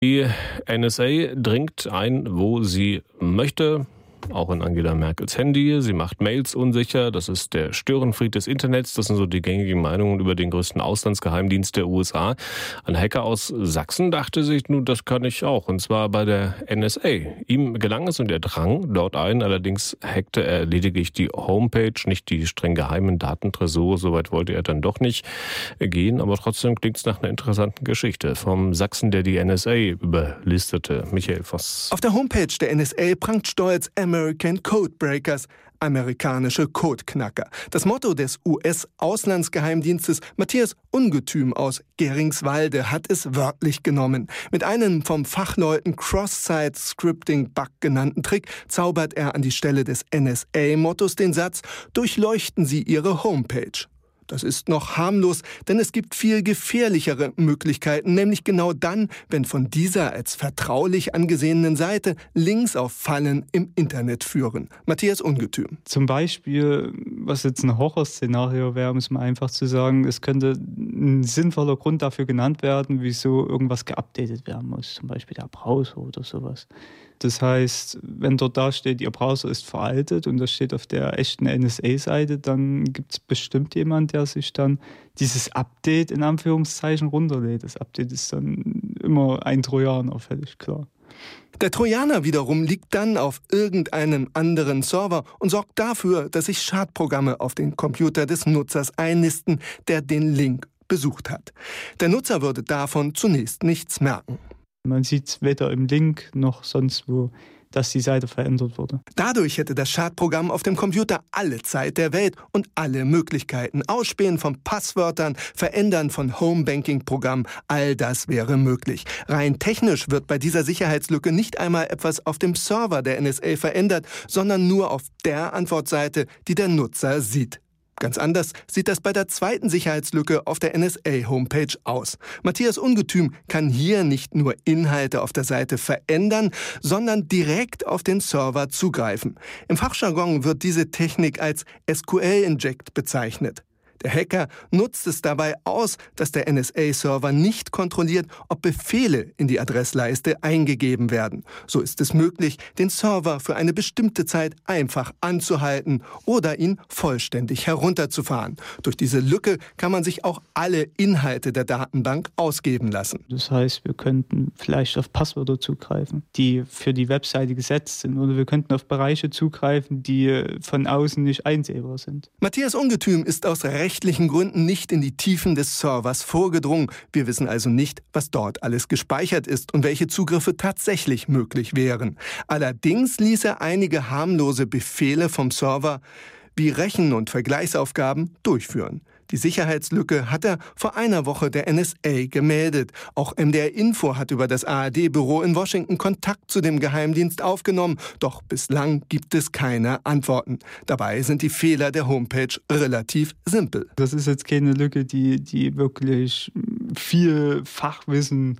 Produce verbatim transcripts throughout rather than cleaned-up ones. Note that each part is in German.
Die N S A dringt ein, wo sie möchte, auch in Angela Merkels Handy. Sie macht Mails unsicher. Das ist der Störenfried des Internets. Das sind so die gängigen Meinungen über den größten Auslandsgeheimdienst der U S A. Ein Hacker aus Sachsen dachte sich, nun, das kann ich auch. Und zwar bei der N S A. Ihm gelang es und er drang dort ein. Allerdings hackte er lediglich die Homepage, nicht die streng geheimen Datentresore. Soweit wollte er dann doch nicht gehen. Aber trotzdem klingt es nach einer interessanten Geschichte. Vom Sachsen, der die N S A überlistete. Michael Voss. Auf der Homepage der N S A prangt stolz American Codebreakers, amerikanische Codeknacker. Das Motto des U S-Auslandsgeheimdienstes Matthias Ungetüm aus Geringswalde hat es wörtlich genommen. Mit einem vom Fachleuten Cross-Site-Scripting-Bug genannten Trick zaubert er an die Stelle des N S A-Mottos den Satz: Durchleuchten Sie Ihre Homepage. Das ist noch harmlos, denn es gibt viel gefährlichere Möglichkeiten, nämlich genau dann, wenn von dieser als vertraulich angesehenen Seite Links auf Fallen im Internet führen. Matthias Ungetüm. Zum Beispiel, was jetzt ein Horrorszenario wäre, um es mal einfach zu sagen, es könnte ein sinnvoller Grund dafür genannt werden, wieso irgendwas geupdatet werden muss, zum Beispiel der Browser oder sowas. Das heißt, wenn dort da steht, Ihr Browser ist veraltet und das steht auf der echten N S A-Seite, dann gibt es bestimmt jemanden, der sich dann dieses Update in Anführungszeichen runterlädt. Das Update ist dann immer ein Trojaner, völlig klar. Der Trojaner wiederum liegt dann auf irgendeinem anderen Server und sorgt dafür, dass sich Schadprogramme auf den Computer des Nutzers einnisten, der den Link besucht hat. Der Nutzer würde davon zunächst nichts merken. Man sieht weder im Link noch sonst wo, dass die Seite verändert wurde. Dadurch hätte das Schadprogramm auf dem Computer alle Zeit der Welt und alle Möglichkeiten. Ausspähen von Passwörtern, Verändern von Homebanking-Programmen, all das wäre möglich. Rein technisch wird bei dieser Sicherheitslücke nicht einmal etwas auf dem Server der N S A verändert, sondern nur auf der Antwortseite, die der Nutzer sieht. Ganz anders sieht das bei der zweiten Sicherheitslücke auf der N S A-Homepage aus. Matthias Ungetüm kann hier nicht nur Inhalte auf der Seite verändern, sondern direkt auf den Server zugreifen. Im Fachjargon wird diese Technik als S Q L-Inject bezeichnet. Der Hacker nutzt es dabei aus, dass der N S A-Server nicht kontrolliert, ob Befehle in die Adressleiste eingegeben werden. So ist es möglich, den Server für eine bestimmte Zeit einfach anzuhalten oder ihn vollständig herunterzufahren. Durch diese Lücke kann man sich auch alle Inhalte der Datenbank ausgeben lassen. Das heißt, wir könnten vielleicht auf Passwörter zugreifen, die für die Webseite gesetzt sind, oder wir könnten auf Bereiche zugreifen, die von außen nicht einsehbar sind. Matthias Ungetüm ist aus rechtlichen Gründen nicht in die Tiefen des Servers vorgedrungen. Wir wissen also nicht, was dort alles gespeichert ist und welche Zugriffe tatsächlich möglich wären. Allerdings ließ er einige harmlose Befehle vom Server wie Rechen- und Vergleichsaufgaben durchführen. Die Sicherheitslücke hat er vor einer Woche der N S A gemeldet. Auch M D R Info hat über das A R D-Büro in Washington Kontakt zu dem Geheimdienst aufgenommen. Doch bislang gibt es keine Antworten. Dabei sind die Fehler der Homepage relativ simpel. Das ist jetzt keine Lücke, die, die wirklich viel Fachwissen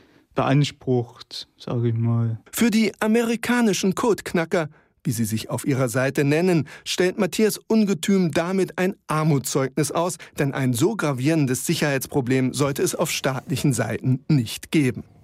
beansprucht, sage ich mal. Für die amerikanischen Codeknacker, wie sie sich auf ihrer Seite nennen, stellt Matthias Ungetüm damit ein Armutszeugnis aus, denn ein so gravierendes Sicherheitsproblem sollte es auf staatlichen Seiten nicht geben.